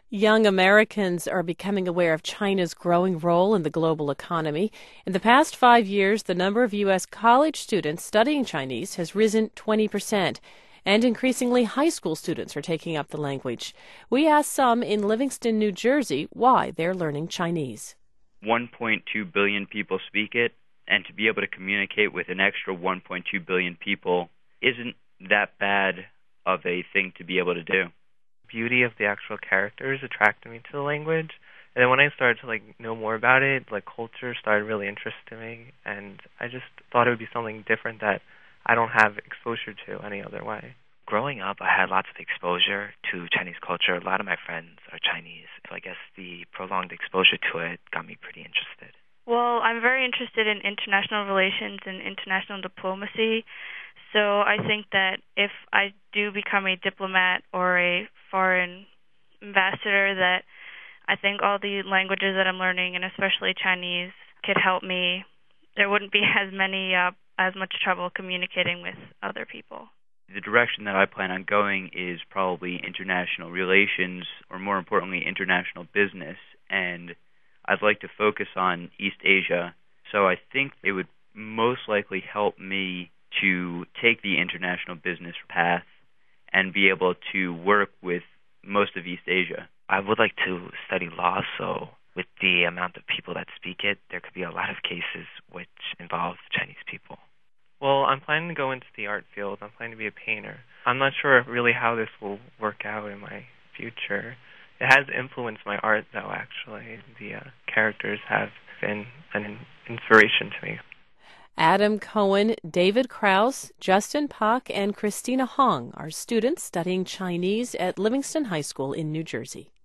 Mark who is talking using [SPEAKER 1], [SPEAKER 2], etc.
[SPEAKER 1] Young Americans are becoming aware of China's growing role in the global economy. In the past 5 years, the number of U.S. college students studying Chinese has risen 20%, and increasingly high school students are taking up the language. We asked some in Livingston, New Jersey, why they're learning Chinese.
[SPEAKER 2] 1.2 billion people speak it, and to be able to communicate with an extra 1.2 billion people isn't that bad of a thing to be able to do.
[SPEAKER 3] Beauty of the actual characters attracted me to the language. And then when I started to know more about it, culture started really interesting me, and I just thought it would be something different that I don't have exposure to any other way.
[SPEAKER 4] Growing up, I had lots of exposure to Chinese culture. A lot of my friends are Chinese, so I guess the prolonged exposure to it got me pretty interested.
[SPEAKER 5] Well, I'm very interested in international relations and international diplomacy. So I think that if I do become a diplomat or a foreign ambassador, that I think all the languages that I'm learning, and especially Chinese, could help me. There wouldn't be as much trouble communicating with other people.
[SPEAKER 2] The direction that I plan on going is probably international relations, or more importantly, international business, and I'd like to focus on East Asia. So I think it would most likely help me to take the international business path and be able to work with most of East Asia.
[SPEAKER 4] I would like to study law, so with the amount of people that speak it, there could be a lot of cases which involve Chinese people.
[SPEAKER 3] Well, I'm planning to go into the art field. I'm planning to be a painter. I'm not sure really how this will work out in my future. It has influenced my art, though, actually. The characters have been an inspiration to me.
[SPEAKER 1] Adam Cohen, David Krause, Justin Pak, and Christina Hong are students studying Chinese at Livingston High School in New Jersey.